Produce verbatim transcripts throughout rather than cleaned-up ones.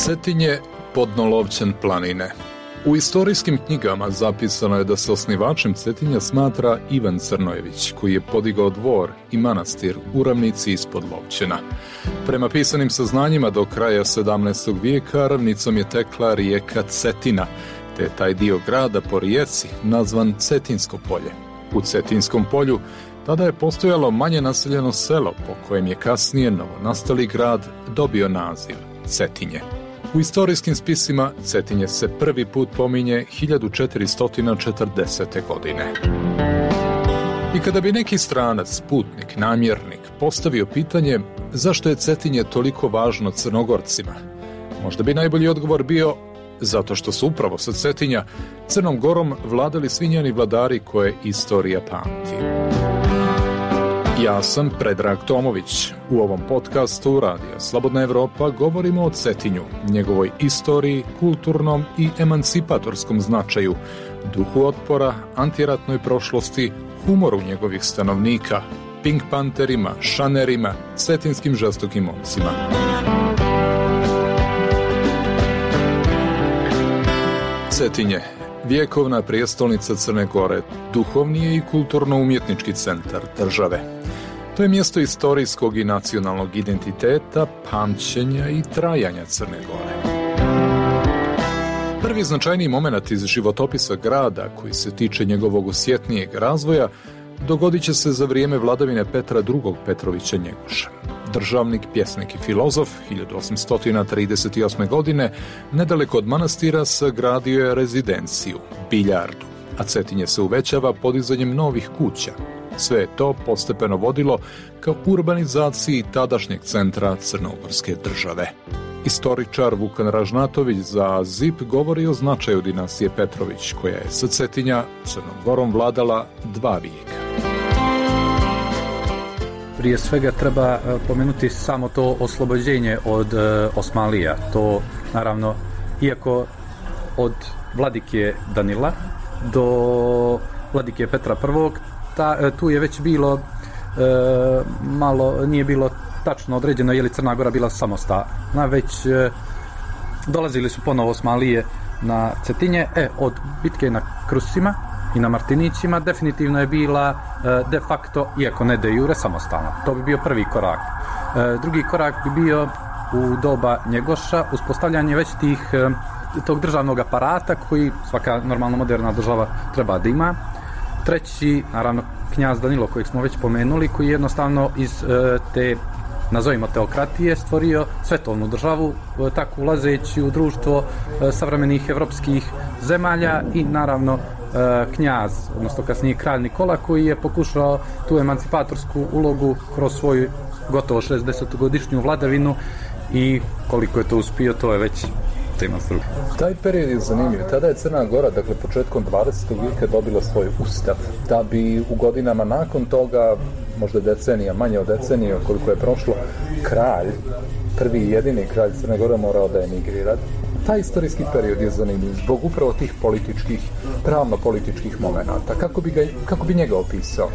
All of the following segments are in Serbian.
Cetinje, Podnolovćan planine. U istorijskim knjigama zapisano je da se osnivačem Cetinja smatra Ivan Crnojević, koji je podigao dvor i manastir u ravnici ispod Lovćena. Prema pisanim saznanjima, do kraja sedamnaestog vijeka ravnicom je tekla rijeka Cetina, te je taj dio grada po rijeci nazvan Cetinsko polje. U Cetinskom polju tada je postojalo manje naseljeno selo, po kojem je kasnije novonastali grad dobio naziv Cetinje. U istorijskim spisima Cetinje se prvi put pominje hiljadu četiristo četrdesete. godine. I kada bi neki stranac, putnik, namjernik postavio pitanje zašto je Cetinje toliko važno Crnogorcima, možda bi najbolji odgovor bio zato što su upravo sa Cetinja Crnom Gorom vladali svi njeni vladari koje istorija pamti. Ja sam Predrag Tomović. U ovom podcastu Radija Slobodna Evropa govorimo o Cetinju, njegovoj istoriji, kulturnom i emancipatorskom značaju, duhu otpora, antiratnoj prošlosti, humoru njegovih stanovnika, Pink Panterima, šanerima, cetinskim žestokim momcima. Cetinje, vjekovna prijestolnica Crne Gore, duhovni je i kulturno-umjetnički centar države. To je mjesto istorijskog i nacionalnog identiteta, pamćenja i trajanja Crne Gore. Prvi značajniji moment iz životopisa grada, koji se tiče njegovog osjetnijeg razvoja, dogodit će se za vrijeme vladavine Petra drugog Petrovića Njegoša. Državnik, pjesnik i filozof, hiljadu osamsto trideset osme. godine, nedaleko od manastira sagradio je rezidenciju, biljardu, a Cetinje se uvećava podizanjem novih kuća. Sve je to postepeno vodilo ka urbanizaciji tadašnjeg centra crnogorske države. Istoričar Vukan Ražnatović za Z I P govori o značaju dinastije Petrović, koja je sa Cetinja Crnom Gorom vladala dva vijeka. Prije svega treba pomenuti samo to oslobođenje od Osmanlija. To naravno, iako od vladike Danila do vladike Petra prvog, Ta, tu je već bilo e, malo, nije bilo tačno određeno je li Crna Gora bila samostalna, već e, dolazili su ponovo Osmanlije na Cetinje. E, od bitke na Krusima i na Martinićima definitivno je bila e, de facto, iako ne de jure, samostalna. To bi bio prvi korak. E, drugi korak bi bio u doba Njegoša uspostavljanje već tih, e, tog državnog aparata koji svaka normalno moderna država treba da ima. Treći, naravno, knjaz Danilo, kojeg smo već pomenuli, koji je jednostavno iz e, te, nazovimo teokratije, stvorio svetovnu državu, e, tako ulazeći u društvo e, savremenih evropskih zemalja i naravno e, knjaz, odnosno kasnije kralj Nikola, koji je pokušao tu emancipatorsku ulogu kroz svoju gotovo šezdesetogodišnju vladavinu i koliko je to uspio, to je već tema struke. Taj period je zanimljiv. Tada je Crna Gora, dakle početkom dvadesetog vijeka, dobila svoj ustav, da bi u godinama nakon toga, možda decenija, manje od decenije koliko je prošlo, kralj, prvi i jedini kralj Crne Gore morao da emigrira. Taj istorijski period je zanimljiv zbog upravo tih političkih, pravno-političkih momenata. Kako bi, ga, kako bi njega opisao?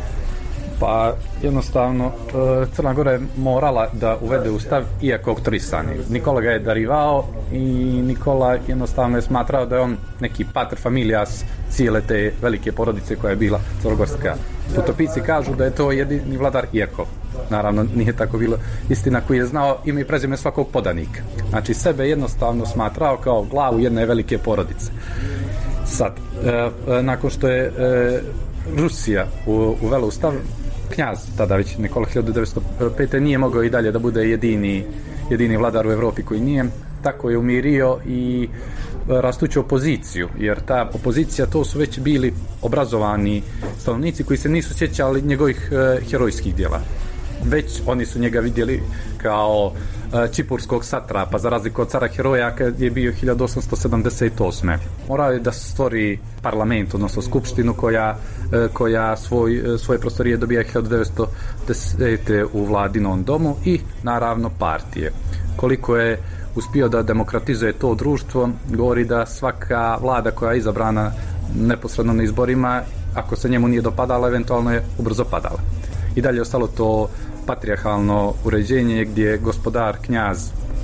Pa jednostavno Crna Gora je morala da uvede ustav iako auktorisani. Nikola ga je darivao i Nikola jednostavno je smatrao da je on neki pater familias cijele te velike porodice koja je bila crnogorska. Putopisci kažu da je to jedini vladar, iako naravno nije tako bilo istina, koji je znao ime i prezime svakog podanika. Znači sebe jednostavno smatrao kao glavu jedne velike porodice. Sad, e, nakon što je e, Rusija uvela ustav, knjaz, tada već Nikola hiljadu devetsto pete. nije mogao i dalje da bude jedini, jedini vladar u Evropi koji nije. Tako je umirio i rastuću opoziciju, jer ta opozicija, to su već bili obrazovani stanovnici koji se nisu sjećali njegovih e, herojskih djela. Već oni su njega vidjeli kao e, čipurskog satrapa, za razliku od cara heroja kad je bio hiljadu osamsto sedamdeset osme. Morao je da stvori parlament, odnosno skupštinu koja, e, koja svoj, svoje prostorije dobija hiljadu devetsto desete. u vladinom domu i naravno partije. Koliko je uspio da demokratizuje to društvo, govori da svaka vlada koja je izabrana neposredno na izborima, ako se njemu nije dopadala, eventualno je ubrzo padala. I dalje je ostalo to patrijarhalno uređenje gdje gospodar, knjaz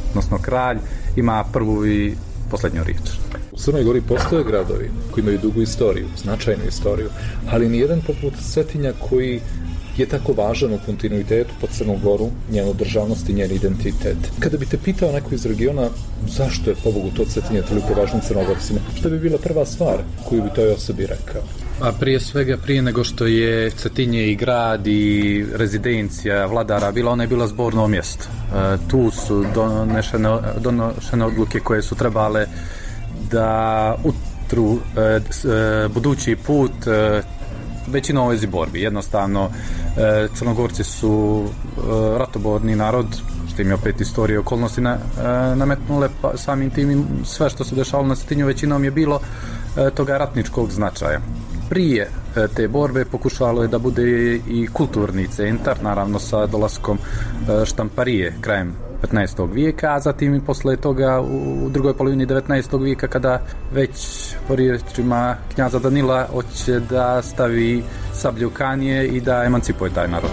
odnosno kralj, ima prvu i posljednju riječ. U Crnoj Gori postoje gradovi koji imaju dugu istoriju, značajnu istoriju, ali nijedan poput Cetinja koji je tako važan u kontinuitetu po Crnu Goru, njenu državnost i njen identitet. Kada bi te pitao neko iz regiona zašto je pobogu to Cetinje toliko važno Crnogorcima, što bi bila prva stvar koju bi toj osobi rekao? A prije svega, prije nego što je Cetinje i grad i rezidencija vladara bila, ona je bila zborno mjesto. E, tu su donešene, donošene odluke koje su trebale da utru e, e, budući put e, većina u ovoj borbi. Jednostavno, e, Crnogorci su e, ratoborni narod, što im je opet istorije okolnosti na, e, nametnule, pa samim tim sve što se dešavalo na Cetinju većinom je bilo e, toga ratničkog značaja. Prije e, te borbe pokušalo je da bude i kulturni centar, naravno sa dolaskom e, štamparije krajem petnaestog vijeka, a zatim i posle toga u drugoj polovini devetnaestog vijeka, kada već po riječima knjaza Danila hoće da stavi sablju u kanje i da emancipuje taj narod.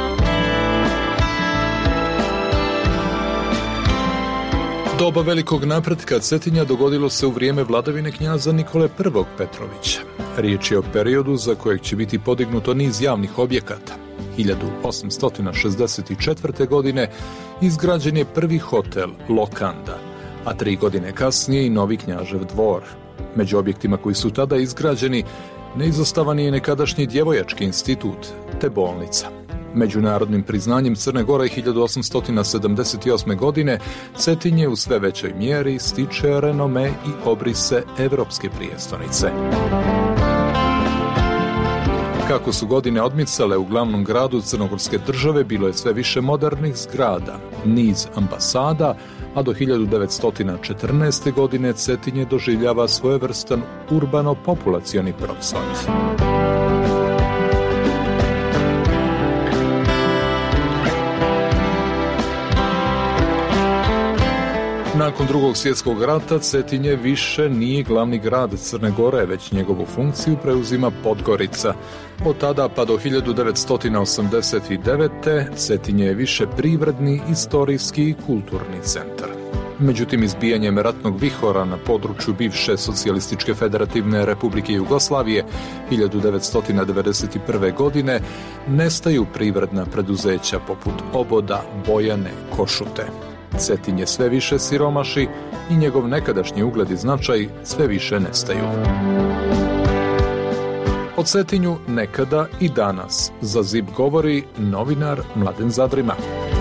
Doba velikog napretka Cetinja dogodilo se u vrijeme vladavine knjaza Nikole prvog Petrovića. Riječ je o periodu za kojeg će biti podignuto niz javnih objekata. hiljadu osamsto šezdeset četvrte. godine izgrađen je prvi hotel Lokanda, a tri godine kasnije i novi Knjažev dvor. Među objektima koji su tada izgrađeni neizostavan je nekadašnji djevojački institut te bolnica. Međunarodnim priznanjem Crne Gore hiljadu osamsto sedamdeset osme. godine Cetinje u sve većoj mjeri stiče renome i obrise evropske prijestolnice. Kako su godine odmicale u glavnom gradu Crnogorske države, bilo je sve više modernih zgrada, niz ambasada, a do hiljadu devetsto četrnaeste. godine Cetinje doživljava svojevrstan urbano-populacioni procvat. Nakon drugog svjetskog rata Cetinje više nije glavni grad Crne Gore, već njegovu funkciju preuzima Podgorica. Od tada pa do hiljadu devetsto osamdeset devete. Cetinje je više privredni, istorijski i kulturni centar. Međutim, izbijanjem ratnog vihora na području bivše Socijalističke federativne Republike Jugoslavije hiljadu devetsto devedeset prve. godine nestaju privredna preduzeća poput Oboda, Bojane, Košute. Cetinje sve više siromaši i njegov nekadašnji ugled i značaj sve više nestaju. O Cetinju nekada i danas za Z I P govori novinar Mladen Zadrima.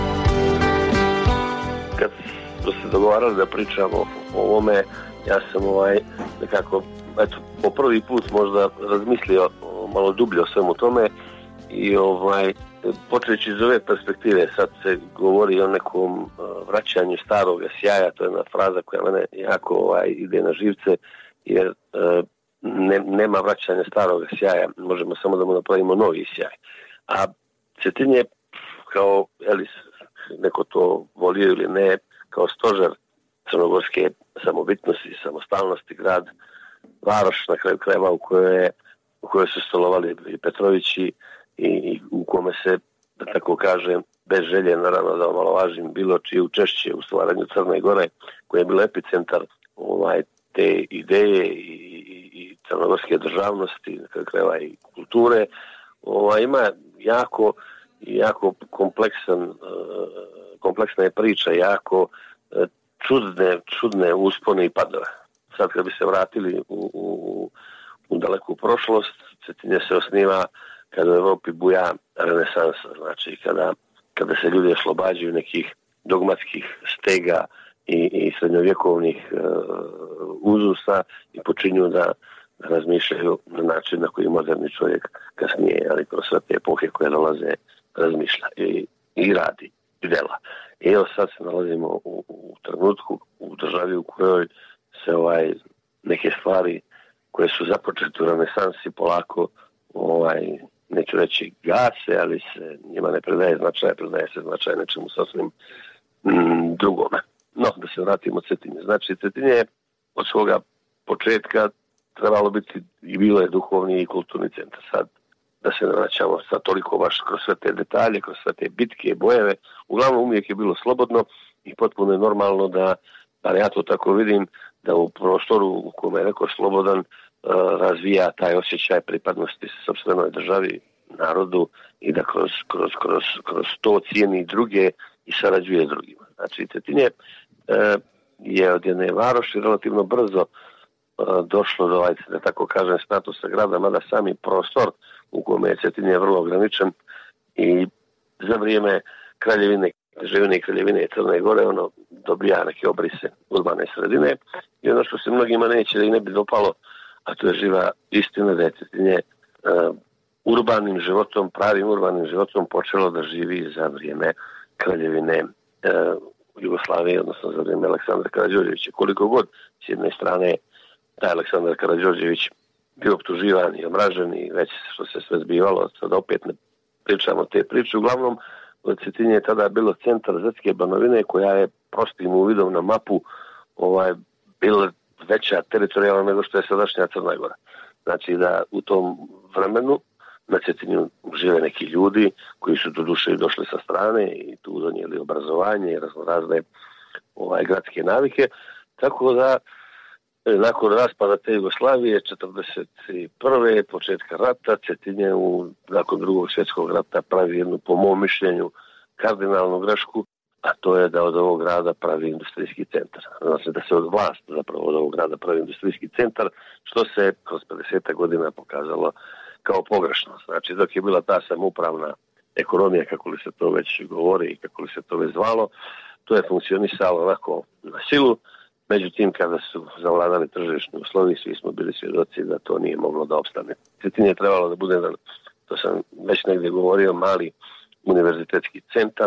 Kad smo se dogovarali da pričamo o ovome, ja sam ovaj nekako, eto, po prvi put možda razmislio malo dublje o svemu tome i ovaj počeći iz ove perspektive, sad se govori o nekom uh, vraćanju starog sjaja, to je jedna fraza koja mene jako ovaj, ide na živce, jer uh, ne, nema vraćanja starog sjaja, možemo samo da mu napravimo novi sjaj. A Cetinje, kao Elis, neko to volio ili ne, kao stožer crnogorske samobitnosti, samostalnosti, grad, varoš na kraju krajeva u kojoj, u kojoj su stolovali i Petrovići, i, i u kome se, da tako kažem, bez želje, naravno da omalovažim bilo čije učešće u stvaranju Crne Gore, koji je bilo epicentar ovaj, te ideje i, i, i crnogorske državnosti, na kraju krajeva i kulture, ovaj, ima jako, jako kompleksan, uh, kompleksna je priča, jako uh, čudne, čudne uspone i padove. Sad kad bi se vratili u, u, u daleku prošlost, Cetinje se osniva kada u Evropi buja renesansa, znači kada, kada se ljudi oslobađaju nekih dogmatskih stega i, i srednjovjekovnih uh, uzusa i počinju da, da razmišljaju na način na koji moderni čovjek kasnije, ali kroz sve te epohe koje dolaze, razmišlja i, i radi i dela. I evo sad se nalazimo u, u trenutku, u državi u kojoj se ovaj neke stvari koje su započete u renesansi polako ovaj neću reći gase, ali se njima ne predaje značaj, predaje se značaj nečemu sasvim mm, drugome. No, da se vratimo Cetinje. Znači, Cetinje je od svoga početka trebalo biti i bilo je duhovni i kulturni centar. Sad, da se ne vraćamo sad toliko baš kroz sve te detalje, kroz sve te bitke, bojeve, uglavnom uvijek je bilo slobodno i potpuno je normalno da, bar ja to tako vidim, da u prostoru u kome je neko slobodan uh, razvija taj osjećaj pripadnosti sopstvenoj državi, narodu i da kroz, kroz, kroz, kroz to cijeni druge i sarađuje s drugima. Znači, Cetinje uh, je od jedne varoši relativno brzo uh, došlo do, ajde, da tako kažem, statusa grada, mada sami prostor u kome je Cetinje vrlo ograničen i za vrijeme kraljevine Živine i kraljevine Crne Gore, ono dobija neke obrise urbane sredine i ono što se mnogima neće da i ne bi dopalo, a to je živa istina da je Cetinje uh, urbanim životom, pravim urbanim životom počelo da živi za vrijeme kraljevine uh, Jugoslavije, odnosno za vrijeme Aleksandra Karađorđevića. Koliko god s jedne strane taj Aleksandar Karađorđević bio optuživan i omražen i već što se sve zbivalo, sad opet ne pričamo te priče, uglavnom Cetinje je tada bilo centar Zetske Banovine koja je prostim uvidom na mapu ovaj, bila veća teritorijalna nego što je sadašnja Crna Gora. Znači da u tom vremenu na Cetinju žive neki ljudi koji su do duše došli sa strane i tu donijeli obrazovanje i razne ovaj, gradske navike. Tako da nakon raspada te Jugoslavije četrdeset prve početka rata Cetinje u, nakon drugog svjetskog rata pravi jednu, po mom mišljenju, kardinalnu grešku, a to je da od ovog grada pravi industrijski centar. Znači da se od vlast zapravo od ovog grada pravi industrijski centar, što se kroz pedeset godina pokazalo kao pogrešno. Znači dok je bila ta samoupravna ekonomija, kako li se to već govori i kako li se to već zvalo, to je funkcionisalo onako na silu. Međutim, kada su zavladali tržišni uslovi, svi smo bili svjedoci da to nije moglo da opstane. Cetinje je trebalo da bude, to sam već negdje govorio, mali univerzitetski centar,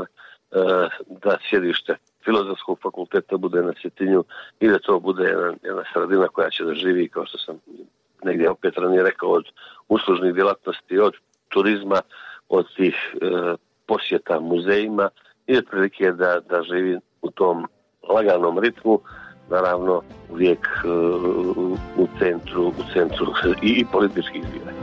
da sjedište Filozofskog fakulteta bude na Cetinju i da to bude jedna, jedna sredina koja će da živi, kao što sam negdje opet ranije rekao, od uslužnih djelatnosti, od turizma, od tih e, posjeta muzejima i otprilike da, da živi u tom laganom ritmu, naravno uvijek e, u centru, u centru i, i političkih zbivanja.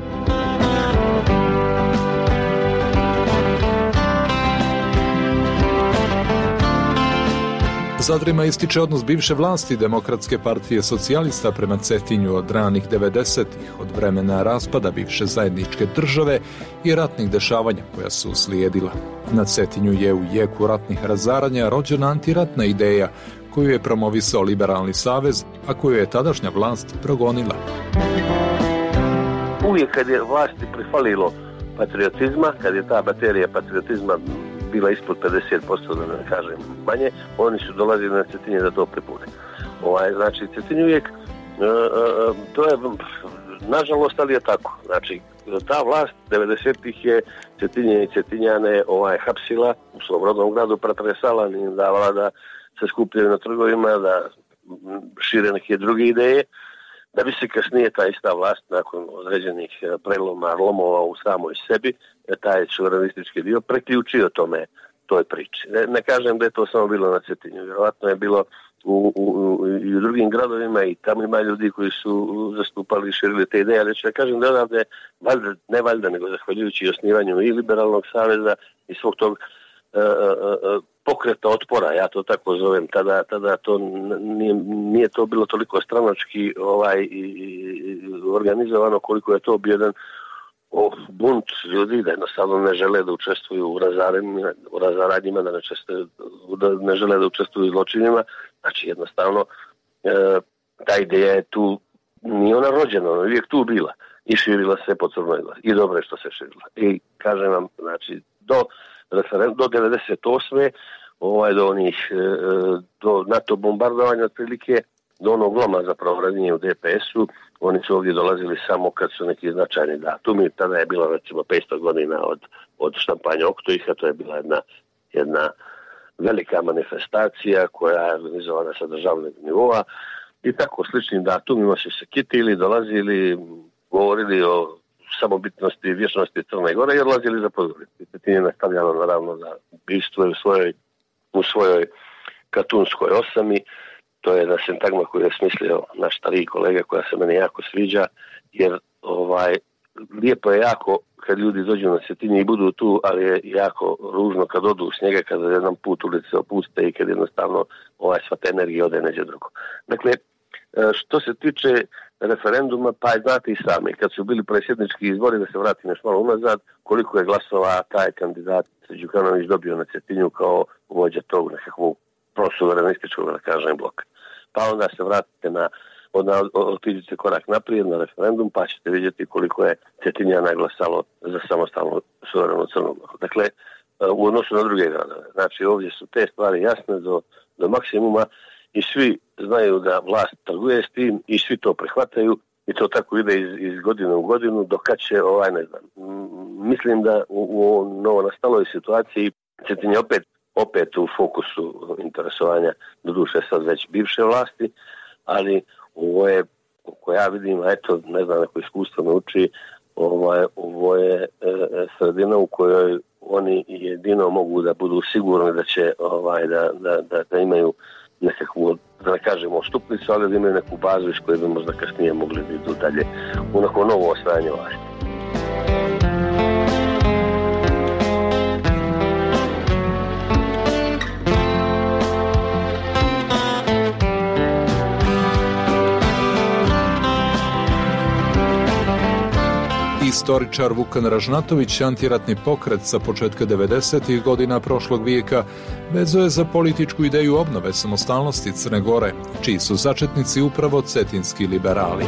Zadrima ističe odnos bivše vlasti Demokratske partije socijalista prema Cetinju od ranih devedesetih, od vremena raspada bivše zajedničke države i ratnih dešavanja koja su uslijedila. Na Cetinju je u jeku ratnih razaranja rođena antiratna ideja koju je promovisao Liberalni savez, a koju je tadašnja vlast progonila. Uvijek kad je vlasti prifalilo patriotizma, kad je ta baterija patriotizma bila ispod pedeset posto, da ne kažem manje, oni su dolazili na Cetinje da to pripune. Ovaj, znači, Cetinje uvijek, e, e, to je, nažalost, ali je tako. Znači, ta vlast devedesetih je Cetinje i Cetinjane ovaj, hapsila, u svom rodnom gradu pretresala, nije davala da se skupljaju na trgovima, da šire neke druge ideje, da bi se kasnije ta ista vlast nakon određenih preloma, lomova u samoj sebi, taj suverenistički dio preključio tome, toj priči. Ne, ne kažem da je to samo bilo na Cetinju, vjerovatno je bilo u, u, u, i u drugim gradovima i tamo ima ljudi koji su zastupali i širili te ideje, ali ću da kažem da odavde, valjda, ne valjda, nego zahvaljujući osnivanju i Liberalnog saveza i svog tog uh, uh, pokreta otpora, ja to tako zovem, tada, tada to nije, nije to bilo toliko stranački ovaj, i, i, organizovano koliko je to bio jedan o, bunt ljudi da jednostavno ne žele da učestvuju u razaranjima, u razaranjima da, ne čestuju, da ne žele da učestvuju u zločinima, znači jednostavno e, ta ideja je tu, nije ona rođena, ona je uvijek tu bila i širila se po Crnoj Gori i dobro je što se širila i kažem vam, znači do referendum do devedeset osme ovaj do onih do NATO bombardovanja otprilike do onog loma zapravo ranije u D P S-u, oni su ovdje dolazili samo kad su neki značajni datumi, tada je bilo recimo petsto godina od, od štampanja Oktoiha, to je bila jedna, jedna velika manifestacija koja je organizovana sa državnog nivoa i tako sličnim datumima su se kitili, dolazili, govorili o samobitnosti i vječnosti Crne Gore i odlazili za Podgoricu. Cetinje je nastavljalo naravno da bistvo u svojoj, u svojoj katunskoj osami. To je jedna sintagma koju je smislio naš stariji kolega koja se meni jako sviđa, jer ovaj, lijepo je jako kad ljudi dođu na Cetinje i budu tu, ali je jako ružno kad odu s njega, kada jedan put ulice opuste i kad jednostavno ovaj sva ta energija ode neđe drugo. Dakle, što se tiče referenduma, pa znate i sami, kad su bili predsjednički izbori, da se vratim još malo unazad, koliko je glasova taj kandidat Đukanović dobio na Cetinju kao vođa tog nekakvog prosuverenističkog, da kažem, bloka. Pa onda se vratite na otiđite korak naprijed na referendum, pa ćete vidjeti koliko je Cetinjana glasalo za samostalnu suverenu Crnu Goru. Dakle, u odnosu na druge gradove. Znači, ovdje su te stvari jasne do, do maksimuma i svi znaju da vlast trguje s tim i svi to prihvataju i to tako ide iz, iz godine u godinu, dok kad će, ovaj, ne znam. Mislim da u, u novo nastaloj situaciji Cetinje opet, opet u fokusu interesovanja, doduše sad već bivše vlasti, ali ovo je, ko ja vidim, a eto, ne znam, neko iskustvo me uči, ovaj, ovo je e, sredina u kojoj oni jedino mogu da budu sigurni da će ovaj, da, da, da, da imaju nekakvu, da ne kažemo stupnicu, ali da imaju neku bazu iz koje bi možda kasnije mogli da idu dalje u neko novo osvajanje vlasti. Istoričar Vukan Ražnatović, antiratni pokret sa početka devedesetih godina prošlog vijeka, vezuje za političku ideju obnove samostalnosti Crne Gore, čiji su začetnici upravo cetinski liberali.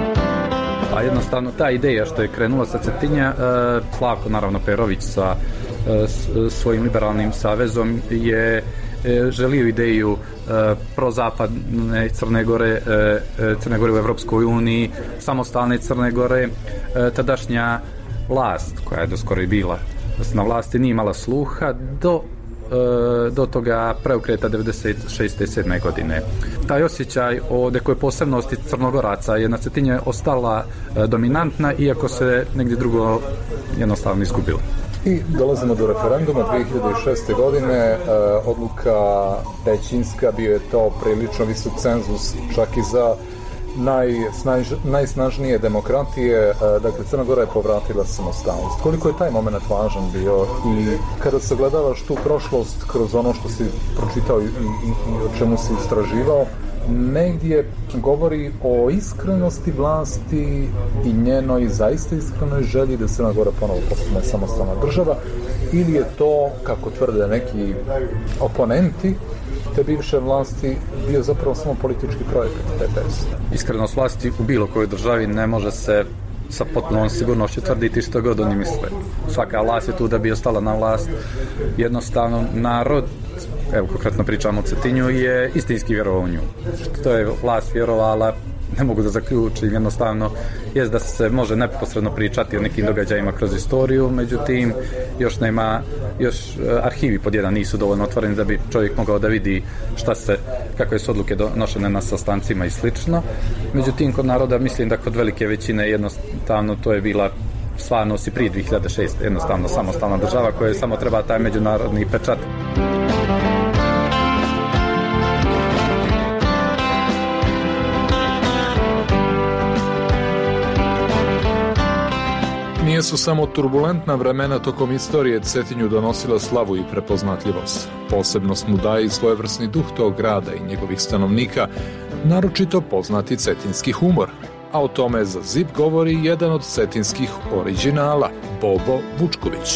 A jednostavno ta ideja što je krenula sa Cetinja, Slavko naravno Perović sa svojim liberalnim savezom je želio ideju prozapadne Crne Gore, Crne Gore u Evropskoj uniji, samostalne Crne Gore. Tadašnja vlast, koja je doskoro i bila na vlasti, nije imala sluha do, do toga preokreta devedeset šeste sedme godine. Taj osjećaj o nekoj posebnosti Crnogoraca je na Cetinje ostala dominantna, iako se negdje drugo jednostavno izgubilo. I dolazimo do referenduma dvije hiljade šeste godine, e, odluka većinska, bio je to prilično visok cenzus čak i za najsnaž, najsnažnije demokratije, e, dakle Crna Gora je povratila samostalnost. Koliko je taj moment važan bio i kada sagledavaš tu prošlost kroz ono što si pročitao i, i, i o čemu si istraživao, negdje govori o iskrenosti vlasti i njenoj zaista iskrenoj želji da Crna Gora ponovo postane samostalna država, ili je to, kako tvrde neki oponenti te bivše vlasti, bio zapravo samo politički projekat te teze? Iskrenost vlasti u bilo kojoj državi ne može se sa potpunom sigurnošću tvrditi što god oni misle. Svaka vlast je tu da bi ostala na vlast. Jednostavno, narod, evo konkretno pričamo o Cetinju, je istinski vjerovao u nju. To je vlast vjerovala, ne mogu da zaključim, jednostavno je da se može neposredno pričati o nekim događajima kroz istoriju, međutim još nema, još arhivi pod jedan nisu dovoljno otvoreni da bi čovjek mogao da vidi šta se, kakve su odluke donošene na sastancima i slično. Međutim, kod naroda mislim da kod velike većine jednostavno to je bila stvarnost i prije dvije hiljade šeste. jednostavno samostalna država koja samo treba taj međunarodni pečat. Nije su samo turbulentna vremena tokom istorije Cetinju donosila slavu i prepoznatljivost. Posebnost mu daje i svojevrsni duh tog grada i njegovih stanovnika, naročito poznati cetinski humor. A o tome za Z I P govori jedan od cetinskih originala, Bobo Vučković.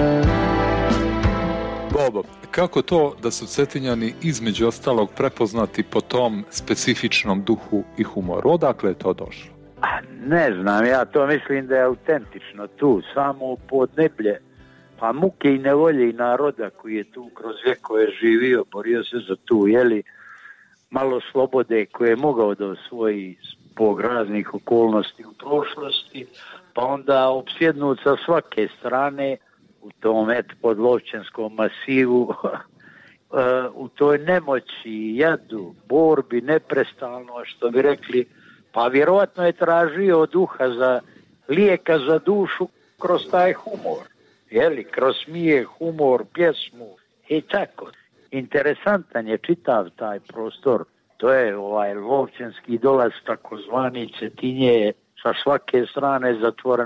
Bobo, kako to da su Cetinjani između ostalog prepoznati po tom specifičnom duhu i humoru? Odakle je to došlo? Ne znam, ja to mislim da je autentično tu, samo podneblje, pa muke i nevolje i naroda koji je tu kroz vjekove živio, borio se za tu, jeli, malo slobode koje je mogao da osvoji zbog raznih okolnosti u prošlosti, pa onda opsjednut sa svake strane u tom et podlovčenskom masivu, u toj nemoći, jadu, borbi, neprestalno, što bi rekli, pa vjerojatno je tražio duha za lijeka za dušu kroz taj humor, jeli, kroz smijeh, humor, pjesmu i tako. Interesantan je čitav taj prostor, to je ovaj lovčanski dolaz, takozvani Cetinje, sa svake strane zatvoreno,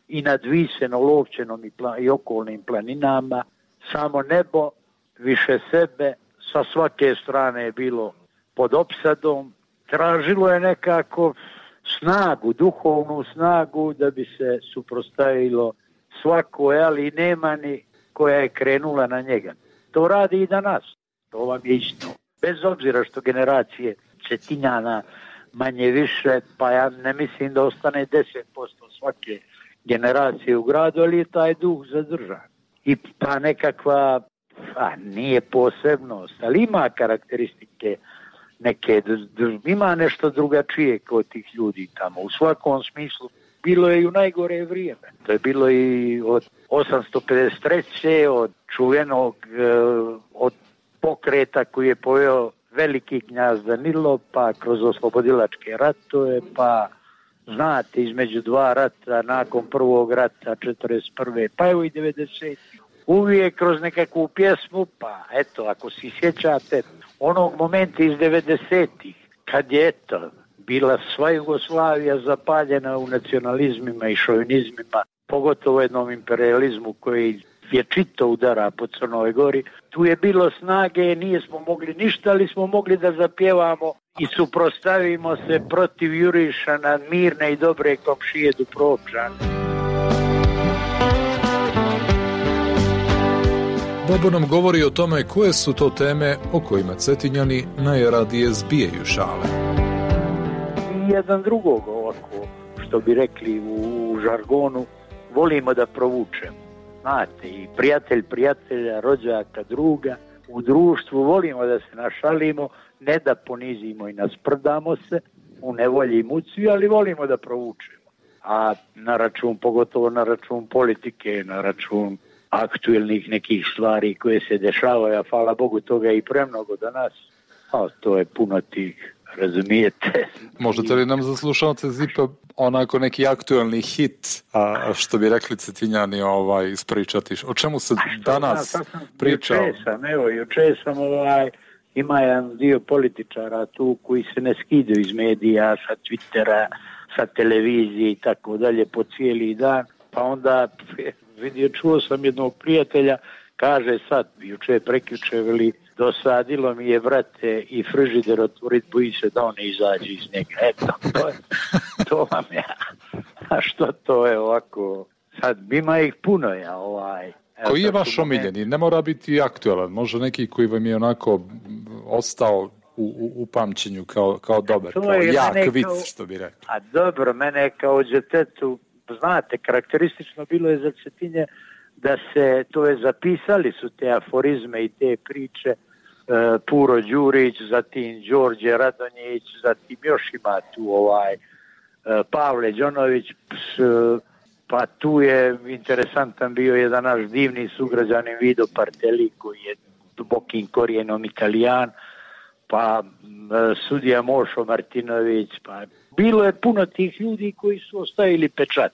i nad Visenom, Lovćenom i, pla, i okolnim planinama, samo nebo, više sebe, sa svake strane je bilo pod opsadom, tražilo je nekako snagu, duhovnu snagu da bi se suprotstavilo svakoj, ali nema ni koja je krenula na njega. To radi i danas, to vam je isto. Bez obzira što generacije Cetinjana manje više, pa ja ne mislim da ostane deset posto svake generacije u gradu, ali je taj duh zadržan. I ta nekakva, a nije posebnost, ali ima karakteristike neke, ima nešto drugačije kod tih ljudi tamo. U svakom smislu, bilo je i u najgore vrijeme. To je bilo i od osamsto pedeset treće od čuvenog, od pokreta koji je poveo veliki knjaz Danilo, pa kroz oslobodilačke ratove, pa znate, između dva rata, nakon prvog rata četrdeset prve pa evo i devedeset uvijek kroz nekakvu pjesmu, pa eto, ako si sjećate onog momenta iz devedesetih kad je eto bila sva Jugoslavija zapaljena u nacionalizmima i šovinizmima, pogotovo jednom imperializmu koji vječito udara po Crnoj Gori. Tu je bilo snage, nije smo mogli ništa, ali smo mogli da zapjevamo i suprostavimo se protiv juriša na mirne i dobre komšije Dubrovčane. Bobo nam govori o tome koje su to teme o kojima Cetinjani najradije zbijaju šale. Jedan drugog ovako, što bi rekli u žargonu, volimo da provučemo. Znate, i prijatelj prijatelja, rođaka, druga, u društvu volimo da se našalimo, ne da ponizimo i nasprdamo se u nevolji i muci, ali volimo da provučemo. A na račun, pogotovo na račun politike, na račun aktuelnih nekih stvari koje se dešavaju, a hvala Bogu toga i premnogo danas, a to je puno tih, razumijete. Možete li nam za slušalce Zipa onako neki aktuelni hit, a što bi rekli Cetinjani, ovaj, ispričati? O čemu se danas da, pričao? Juče sam, evo, juče sam, ovaj, ima jedan dio političara tu koji se ne skidaju iz medija, sa Twittera, sa televizije i tako dalje po cijeli dan, pa onda vidio, čuo sam jednog prijatelja, kaže sad, juče prekjuče, veli, dosadilo mi je, brate, i frižider otvorit, bojim se da on ne izađe iz njega. Eto, to, to vam ja. A što to je ovako? Sad, ima ih puno, ja, ovaj. Evo, koji je vaš omiljeni? Ne mora biti aktualan, može neki koji vam je onako ostao u, u, u pamćenju kao, kao dobar, kao jak vic, kao, što bi rekao. A dobro, mene kao djetetu, znate, karakteristično bilo je za Cetinje da se, to je zapisali su te aforizme i te priče, uh, Puro Đurić, zatim Đorđe Radonjić, zatim još ima tu ovaj uh, Pavle Đonović, ps, uh, pa tu je interesantan bio jedan naš divni sugrađanin Vido Parteli koji je dubokim korijenom Italijan, pa uh, sudija Mošo Martinović, pa bilo je puno tih ljudi koji su ostavili pečat.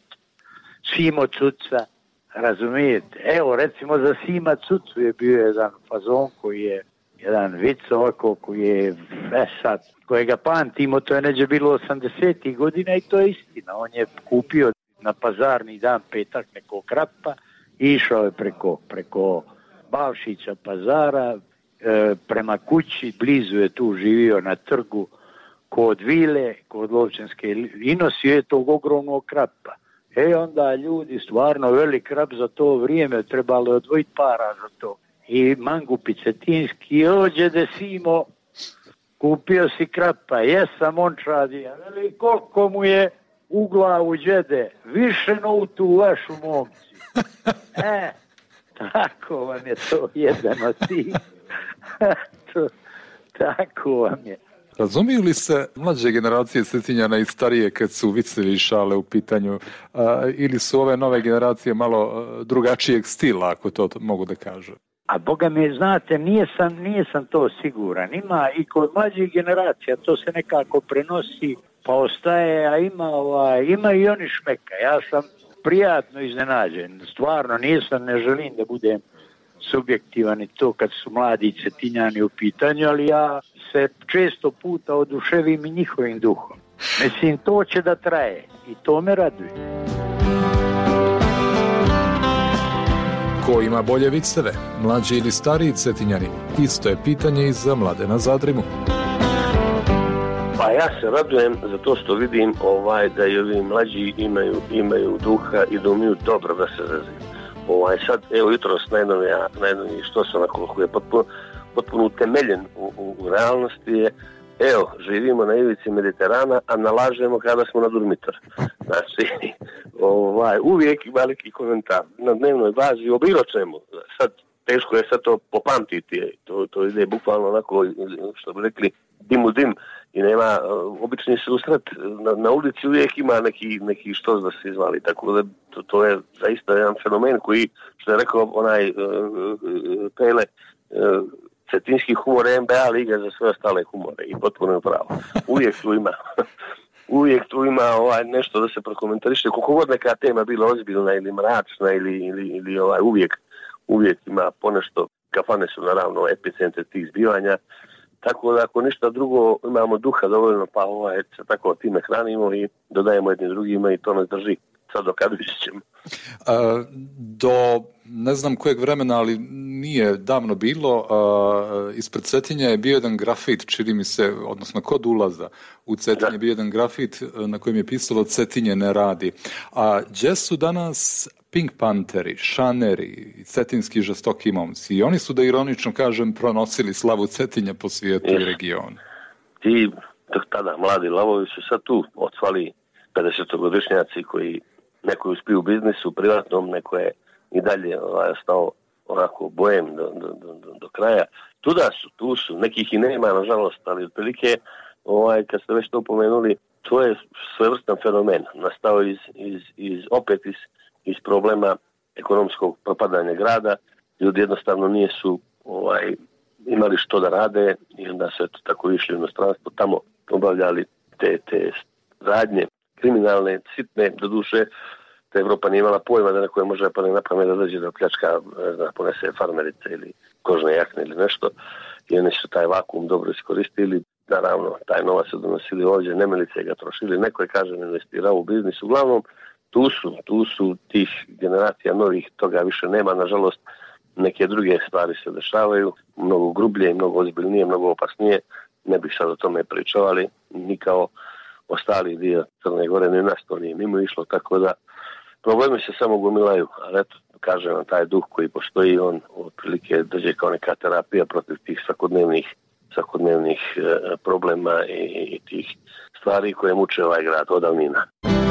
Simo Cuca, razumijete? Evo, recimo za Sima Cucu je bio jedan fazon koji je, jedan vic ovako koji je, e sad, kojega pamtimo, to je neđe bilo osamdesetih godina i to je istina. On je kupio na pazarni dan petak nekog krapa i išao je preko, preko Bavšića pazara, e, prema kući, blizu je tu živio na trgu kod vile, kod Lovćenske, i nosio je tog ogromnog krapa. E onda ljudi, stvarno velik krap za to vrijeme, trebalo je odvojiti para za to. I Mangupi Cetinski, ođe de Simo, kupio si krapa, jesam ončadija, veli koliko mu je u glavu džede, više no u tu vašu momci. E, tako vam je to jedan od tih. Tako vam je. Razumiju li se mlađe generacije Cetinjana i starije kad su vicevi šale u pitanju, a, ili su ove nove generacije malo a, drugačijeg stila, ako to mogu da kažem? A boga mi, znate, nije sam, nije sam to siguran. Ima i kod mlađih generacija, to se nekako prenosi, pa ostaje, a ima, ovaj, ima i oni šmeka. Ja sam prijatno iznenađen. Stvarno, nisam, ne želim da budem subjektivan i to kad su mladi Cetinjani u pitanju, ali ja se često puta oduševim i njihovim duhom. Mislim, to će da traje i to me raduje. Ko ima bolje viceve, mlađi ili stariji Cetinjani? Isto je pitanje i za Mladena Zadrimu. Pa ja se radujem za to što vidim ovaj, da i ovi mlađi imaju, imaju duha i da umiju dobro da se razviju. Ovaj, sad, evo jutros najnovija, najnoviji što se onako koji je potpuno, potpuno utemeljen u, u, u realnosti je, evo, živimo na ivici Mediterana, a nalažemo kada smo na Durmitor. Znači, ovaj, uvijek veliki komentar na dnevnoj bazi o bilo čemu. Sad, teško je sad to popamtiti, to, to ide bukvalno onako, što bi rekli, dim u dim i nema, obični susret na, na ulici uvijek ima neki, neki što da se izvali, tako da to, to je zaista jedan fenomen koji, što je rekao onaj uh, uh, Pele, uh, cetinski humor je N B A liga za sve ostale humore i potpuno je pravo. Uvijek tu ima uvijek tu ima ovaj, nešto da se prokomentariše, koliko god neka tema bila ozbiljna ili mračna ili, ili, ili ovaj, uvijek, uvijek ima ponešto. Kafane su naravno epicentre tih zbivanja, tako da ako ništa drugo imamo duha dovoljno, pa ovaj, se tako time hranimo i dodajemo jednim drugima i to nas drži. Sad do kada ćemo. Uh, do ne znam kojeg vremena, ali nije davno bilo, uh, ispred Cetinja je bio jedan grafit, čini mi se, odnosno kod ulaza u Cetinje je bio jedan grafit na kojem je pisalo Cetinje ne radi. A gdje su danas Pink Pantheri, Šaneri, cetinski žestoki momci? I oni su, da ironično kažem, pronosili slavu Cetinja po svijetu yes. i regionu. Ti tada mladi lavovi su sad tu, odsvali pedesetogodišnjaci koji neko je uspio u biznisu, privatnom, neko je i dalje ovaj, ostao onako bojem do, do, do, do kraja. Tuda su, tu su, nekih i nema, nažalost, ali otprilike, ovaj, kad ste već to upomenuli, to je svevrstan fenomen. Nastao iz, iz, iz, opet iz, iz problema ekonomskog propadanja grada. Ljudi jednostavno nisu ovaj, imali što da rade i onda su eto tako išli u inostranstvo, tamo obavljali te, te radnje kriminalne, sitne, do duše, da Evropa nije imala pojma da neko je može pa ne napamet da dođe da pljačka, ne znam, ponese farmerice ili kožne jakne ili nešto, i oni su taj vakuum dobro iskoristili, naravno, taj novac su donosili ovdje, nemilice ga trošili, neko je, kažem, investirao u biznis, uglavnom, tu su, tu su tih generacija novih, toga više nema, nažalost, neke druge stvari se dešavaju, mnogo grublje i mnogo ozbiljnije, mnogo opasnije, ne bih sad o tome pričao, ali ni kao ostali dio Crne Gore, ni nas to nije mimo išlo, tako da problemi se samo gomilaju, ali eto, kažem vam, taj duh koji postoji, on otprilike dođe kao neka terapija protiv tih svakodnevnih, svakodnevnih e, problema i, i tih stvari koje muče ovaj grad od davnina.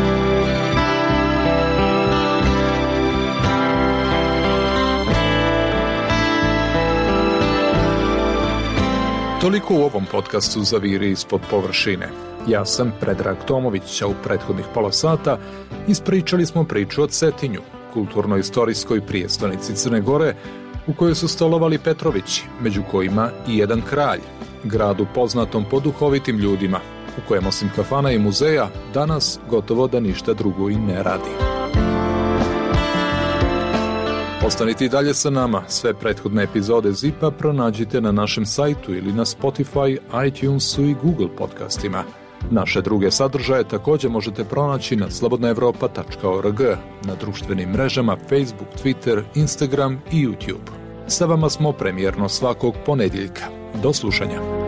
Toliko u ovom podcastu Zaviri ispod površine. Ja sam Predrag Tomović, a u prethodnih pola sata ispričali smo priču o Cetinju, kulturno-istorijskoj prijestolnici Crne Gore, u kojoj su stolovali Petrovići, među kojima i jedan kralj, gradu poznatom po duhovitim ljudima, u kojem osim kafana i muzeja danas gotovo da ništa drugo i ne radi. Ostanite i dalje sa nama. Sve prethodne epizode Zipa pronađite na našem sajtu ili na Spotify, iTunesu i Google podcastima. Naše druge sadržaje također možete pronaći na slobodna evropa tačka org, na društvenim mrežama Facebook, Twitter, Instagram i YouTube. Sa vama smo premijerno svakog ponedjeljka. Do slušanja.